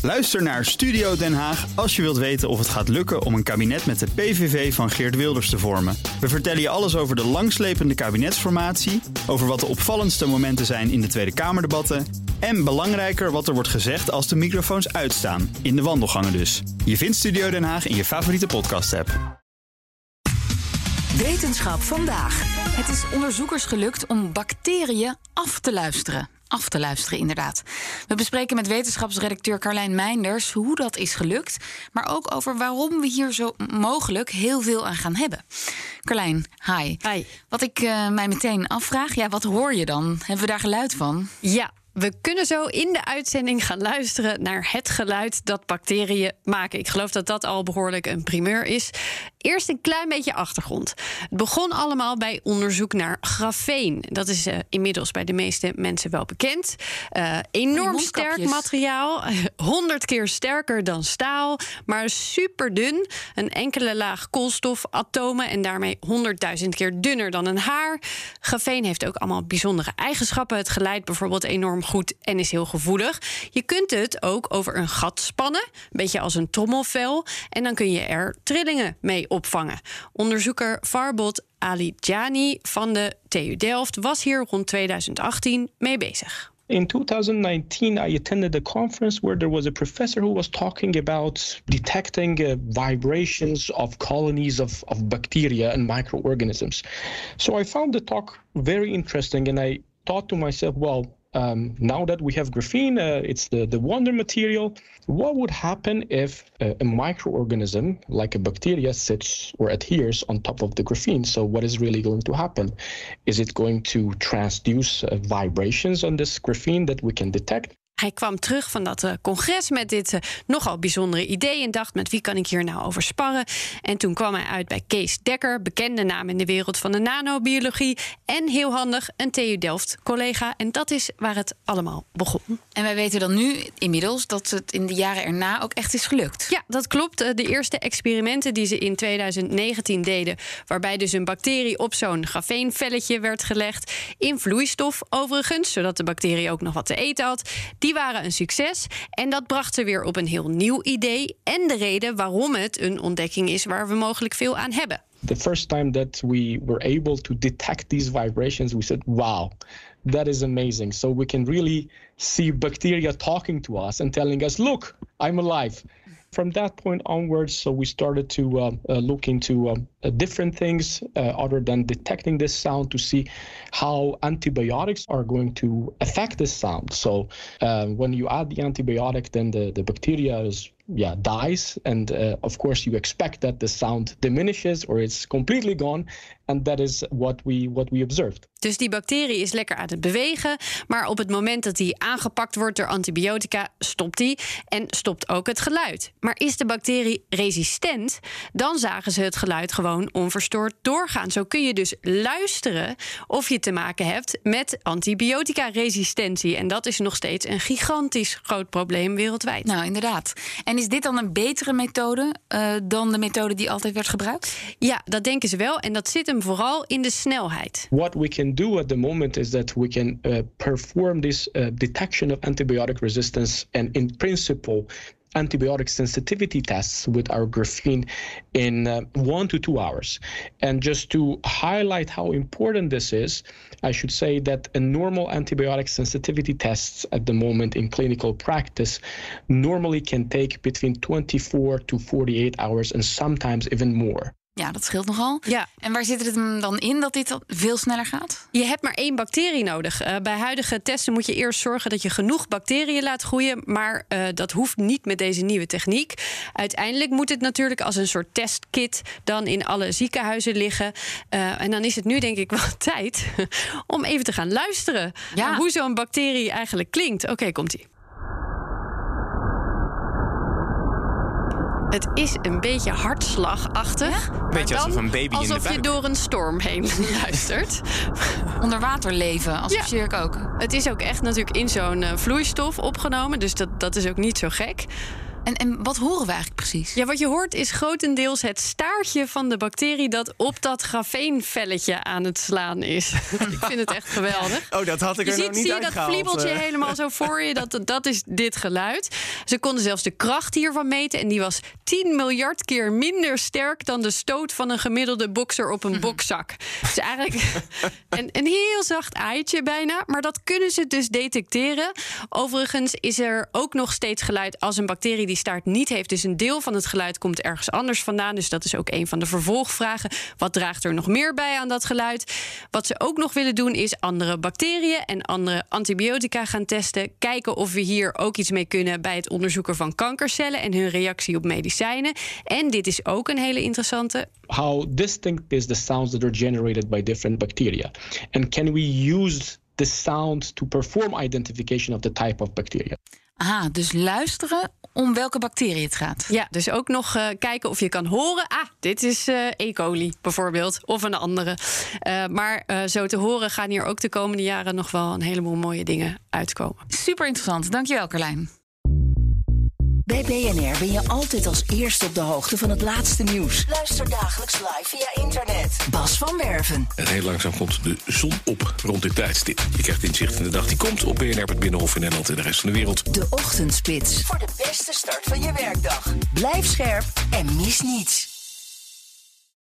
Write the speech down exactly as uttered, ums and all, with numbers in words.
Luister naar Studio Den Haag als je wilt weten of het gaat lukken om een kabinet met de P V V van Geert Wilders te vormen. We vertellen je alles over de langslepende kabinetsformatie, over wat de opvallendste momenten zijn in de Tweede Kamerdebatten en belangrijker wat er wordt gezegd als de microfoons uitstaan, in de wandelgangen dus. Je vindt Studio Den Haag in je favoriete podcast-app. Wetenschap vandaag. Het is onderzoekers gelukt om bacteriën af te luisteren. Af te luisteren, inderdaad. We bespreken met wetenschapsredacteur Carlijn Meinders hoe dat is gelukt, maar ook over waarom we hier zo mogelijk heel veel aan gaan hebben. Carlijn, hi. Hi. Wat ik uh, mij meteen afvraag, ja, wat hoor je dan? Hebben we daar geluid van? Ja. We kunnen zo in de uitzending gaan luisteren naar het geluid dat bacteriën maken. Ik geloof dat dat al behoorlijk een primeur is. Eerst een klein beetje achtergrond. Het begon allemaal bij onderzoek naar grafeen. Dat is uh, inmiddels bij de meeste mensen wel bekend. Uh, enorm sterk materiaal. honderd keer sterker dan staal. Maar super dun. Een enkele laag koolstofatomen. En daarmee honderdduizend keer dunner dan een haar. Grafeen heeft ook allemaal bijzondere eigenschappen. Het geleidt bijvoorbeeld enorm goed en is heel gevoelig. Je kunt het ook over een gat spannen. Een beetje als een trommelvel. En dan kun je er trillingen mee opvangen. Onderzoeker Farbod Alijani van de T U Delft was hier rond tweeduizend achttien mee bezig. In two thousand nineteen, I attended a conference where there was a professor who was talking about detecting uh, vibrations of colonies of, of bacteria and microorganisms. So I found the talk very interesting and I thought to myself, well, Um, now that we have graphene, uh, it's the, the wonder material. What would happen if uh, a microorganism, like a bacteria, sits or adheres on top of the graphene? So what is really going to happen? Is it going to transduce uh, vibrations on this graphene that we can detect? Hij kwam terug van dat uh, congres met dit uh, nogal bijzondere idee en dacht, met wie kan ik hier nou over sparren? En toen kwam hij uit bij Kees Dekker, bekende naam in de wereld van de nanobiologie. En heel handig, een T U Delft collega. En dat is waar het allemaal begon. En wij weten dan nu inmiddels dat het in de jaren erna ook echt is gelukt. Ja, dat klopt. De eerste experimenten die ze in tweeduizend negentien deden, waarbij dus een bacterie op zo'n grafeenvelletje werd gelegd, in vloeistof overigens, zodat de bacterie ook nog wat te eten had, die waren een succes en dat bracht ze weer op een heel nieuw idee en de reden waarom het een ontdekking is waar we mogelijk veel aan hebben. The first time that we were able to detect these vibrations, we said, wow, that is amazing. So we can really see bacteria talking to us and telling us, look, I'm alive. From that point onwards, so we started to uh, uh, look into um, uh, different things uh, other than detecting this sound to see how antibiotics are going to affect this sound. So uh, when you add the antibiotic, then the, the bacteria is yeah, dies. And uh, of course you expect that the sound diminishes or it's completely gone. And that is what we, what we observed. Dus die bacterie is lekker aan het bewegen, maar op het moment dat die aangepakt wordt door antibiotica, stopt die en stopt ook het geluid. Maar is de bacterie resistent, dan zagen ze het geluid gewoon onverstoord doorgaan. Zo kun je dus luisteren of je te maken hebt met antibiotica-resistentie. En dat is nog steeds een gigantisch groot probleem wereldwijd. Nou, inderdaad. En is dit dan een betere methode uh, dan de methode die altijd werd gebruikt? Ja, dat denken ze wel. En dat zit hem vooral in de snelheid. What we can do at the moment is that we can uh, perform this uh, detection of antibiotic resistance and in principle antibiotic sensitivity tests with our graphene in uh, one to two hours. And just to highlight how important this is, I should say that a normal antibiotic sensitivity tests at the moment in clinical practice normally can take between twenty-four to forty-eight hours and sometimes even more. Ja, dat scheelt nogal. Ja. En waar zit het hem dan in dat dit veel sneller gaat? Je hebt maar één bacterie nodig. Uh, bij huidige testen moet je eerst zorgen dat je genoeg bacteriën laat groeien. Maar uh, dat hoeft niet met deze nieuwe techniek. Uiteindelijk moet het natuurlijk als een soort testkit dan in alle ziekenhuizen liggen. Uh, en dan is het nu denk ik wel tijd om even te gaan luisteren ja. naar hoe zo'n bacterie eigenlijk klinkt. Oké, okay, komt-ie. Het is een beetje hartslagachtig. Ja? Beetje alsof een baby in de buik. Alsof je door een storm heen luistert. Onder water leven, associeer ik ook. Het is ook echt natuurlijk in zo'n uh, vloeistof opgenomen. Dus dat, dat is ook niet zo gek. En, en wat horen we eigenlijk precies? Ja, wat je hoort is grotendeels het staartje van de bacterie dat op dat grafeenvelletje aan het slaan is. Ik vind het echt geweldig. Oh, dat had ik je er ziet, nog niet zie je uitgehaald. dat vliebeltje helemaal zo voor je? Dat, dat is dit geluid. Ze konden zelfs de kracht hiervan meten. En die was tien miljard keer minder sterk dan de stoot van een gemiddelde bokser op een bokzak. Dus eigenlijk een, een heel zacht aaitje bijna. Maar dat kunnen ze dus detecteren. Overigens is er ook nog steeds geluid als een bacterie die staart niet heeft. Dus een deel van het geluid komt ergens anders vandaan. Dus dat is ook een van de vervolgvragen. Wat draagt er nog meer bij aan dat geluid? Wat ze ook nog willen doen is andere bacteriën en andere antibiotica gaan testen. Kijken of we hier ook iets mee kunnen bij het onderzoeken van kankercellen en hun reactie op medicijnen. En dit is ook een hele interessante. How distinct is the sounds that are generated by different bacteria? And can we use the sound to perform identification of the type of bacteria? Aha, dus luisteren om welke bacterie het gaat. Ja, dus ook nog uh, kijken of je kan horen. Ah, dit is uh, E. coli bijvoorbeeld, of een andere. Uh, maar uh, zo te horen gaan hier ook de komende jaren nog wel een heleboel mooie dingen uitkomen. Super interessant. Dankjewel, Carlijn. Bij B N R ben je altijd als eerste op de hoogte van het laatste nieuws. Luister dagelijks live via internet. Bas van Werven. En heel langzaam komt de zon op rond dit tijdstip. Je krijgt inzicht in de dag die komt op B N R, het Binnenhof in Nederland en de rest van de wereld. De Ochtendspits. Voor de beste start van je werkdag. Blijf scherp en mis niets.